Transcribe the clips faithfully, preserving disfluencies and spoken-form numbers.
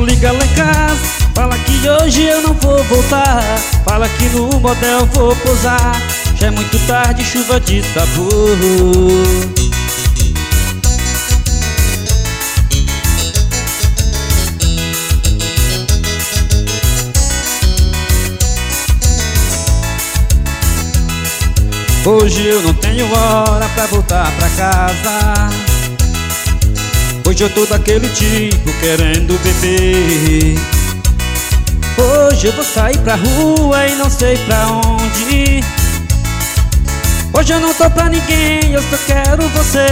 Liga lá em casa, fala que hoje eu não vou voltar. Fala que no motel vou pousar. Já é muito tarde, chuva de sabor. Hoje eu não tenho hora pra voltar pra casa. Hoje eu tô daquele tipo querendo beber. Hoje eu vou sair pra rua e não sei pra onde. Hoje eu não tô pra ninguém, eu só quero você.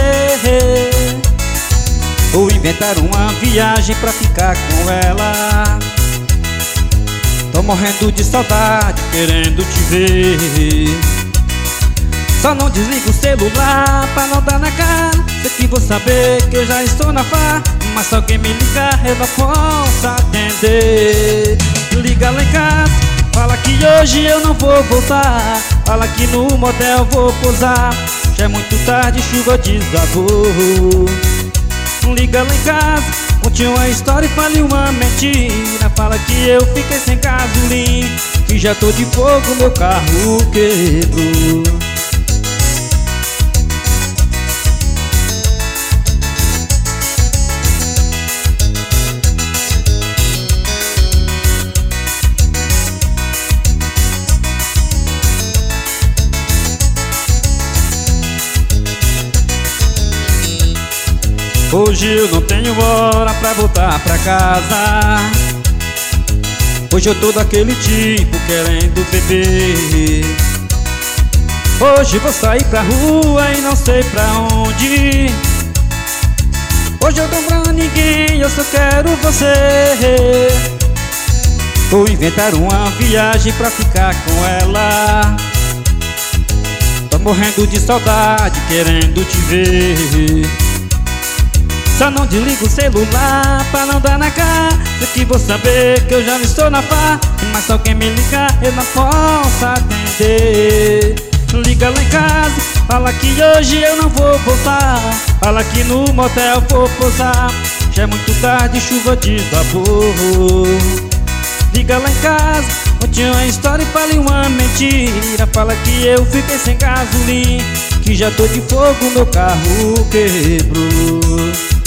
Vou inventar uma viagem pra ficar com ela. Tô morrendo de saudade, querendo te ver. Só não desliga o celular pra não dar na cara. Sei que vou saber que eu já estou na farra, mas se alguém me ligar eu não posso atender. Liga lá em casa, fala que hoje eu não vou voltar. Fala que no motel vou pousar. Já é muito tarde, chuva desabou. Liga lá em casa, conte uma história e fale uma mentira. Fala que eu fiquei sem gasolina, que já tô de fogo, meu carro quebrou. Hoje eu não tenho hora pra voltar pra casa. Hoje eu tô daquele tipo querendo beber. Hoje vou sair pra rua e não sei pra onde. Hoje eu não tô pra ninguém, eu só quero você. Vou inventar uma viagem pra ficar com ela. Tô morrendo de saudade, querendo te ver. Só não desliga o celular pra não dar na cara. Sei que vou saber que eu já estou na farra, mas se alguém me ligar eu não posso atender. Liga lá em casa, fala que hoje eu não vou voltar. Fala que no motel vou pousar. Já é muito tarde, chuva desabou. Liga lá em casa, conte uma história e fale uma mentira. Fala que eu fiquei sem gasolina, que já tô de fogo, meu carro quebrou.